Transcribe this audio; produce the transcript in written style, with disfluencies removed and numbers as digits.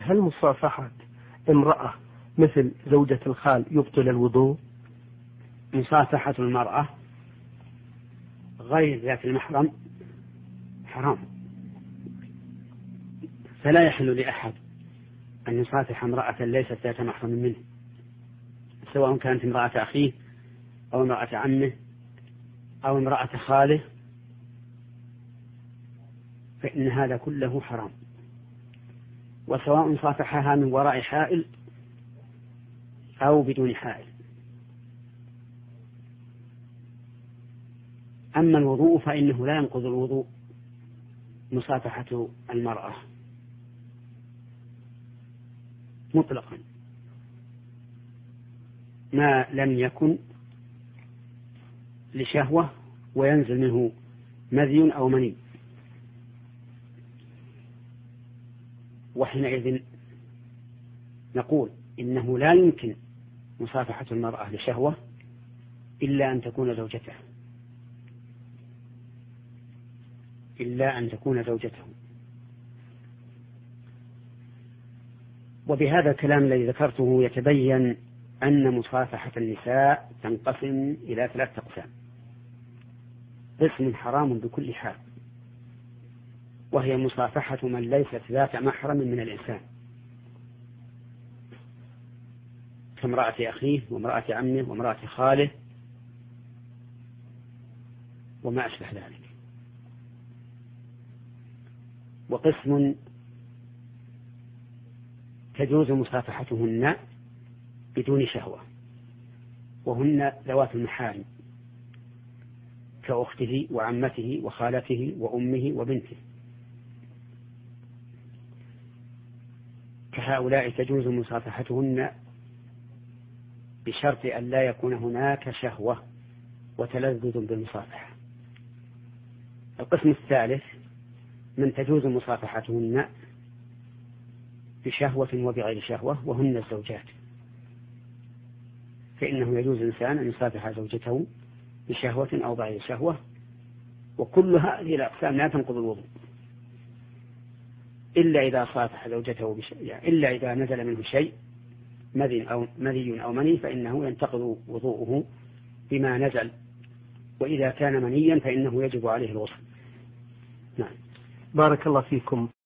هل مصافحة امرأة مثل زوجة الخال يبطل الوضوء؟ مصافحة المرأة غير ذات المحرم حرام، فلا يحل لأحد أن يصافح امرأة ليست ذات محرم منه، سواء كانت امرأة أخيه أو امرأة عمه أو امرأة خاله، فإن هذا كله حرام، وسواء صافحها من وراء حائل أو بدون حائل. أما الوضوء فإنه لا ينقض الوضوء مصافحة المرأة مطلقا ما لم يكن لشهوة وينزل منه مذي أو مني، وحينئذ نقول إنه لا يمكن مصافحة المرأة لشهوة إلا أن تكون زوجته. وبهذا الكلام الذي ذكرته يتبين أن مصافحة النساء تنقسم إلى 3 أقسام: قسم حرام بكل حال، وهي مصافحة من ليست ذات محرم من الإنسان كامرأة أخيه وامرأة عمه وامرأة خاله وما أشبه ذلك. وقسم تجوز مصافحتهن بدون شهوة، وهن ذوات المحارم كأخته وعمته وخالته وأمه وبنته، كهؤلاء تجوز مصافحتهن بشرط أن لا يكون هناك شهوة وتلذذ بالمصافحة. القسم الثالث من تجوز مصافحتهن بشهوة وبغير شهوة، وهن الزوجات، فإنه يجوز الإنسان أن يصافح زوجته بشهوة أو بغير شهوة، وكل هذه الأقسام لا تنقض الوضوء إلا إذا صافح زوجته إلا إذا نزل منه شيء مذي أو مني، فإنه ينتقض وضوءه بما نزل، وإذا كان منيا فإنه يجب عليه الغسل. نعم. بارك الله فيكم.